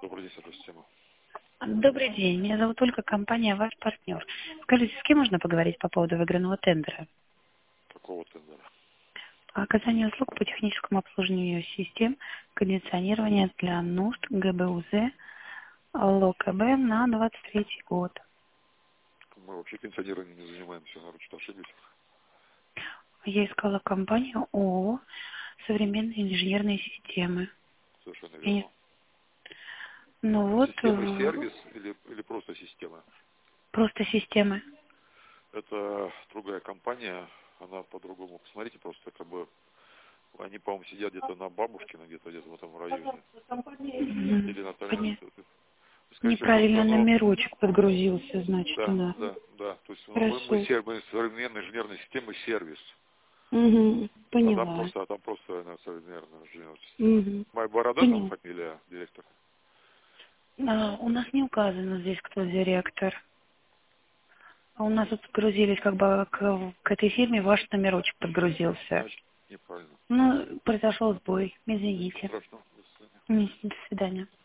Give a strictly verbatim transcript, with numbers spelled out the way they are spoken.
Добрый день, сервис система. Добрый день, меня зовут Ольга, компания «Ваш партнер». Скажите, с кем можно поговорить по поводу выигранного тендера? Какого тендера? По оказанию услуг по техническому обслуживанию систем кондиционирования для нужд ГБУЗ ЛОКБ на двадцать третий год. Мы вообще кондиционированием не занимаемся, наверное, что-то ошиблись. Я искала компанию ООО «Современные инженерные системы». Совершенно И- верно. Ну вот, Система э, сервис или, или просто система? просто системы. Это другая компания, она по-другому. Посмотрите, просто как бы они, по-моему, сидят где-то на Бабушкина, где-то где-то в этом районе. Мгм. Или на Поня- Тольятти. Скажите, просто, Неправильно ну, номерочек подгрузился, значит, да, да. да, да. То есть ну, мы, мы, Хорошо. сер- мы современная инженерная система сервис. Угу. А там Поняла. просто, а там просто наверное, современная инженерная система. Угу. Моя Борода там Поняла. фамилия, директор. А, у нас не указано здесь, кто директор. А у нас тут подгрузились как бы к, к этой фирме, ваш номерочек подгрузился. Значит, неправильно. Ну, произошел сбой, Ничего извините. страшного. До свидания. М, До свидания.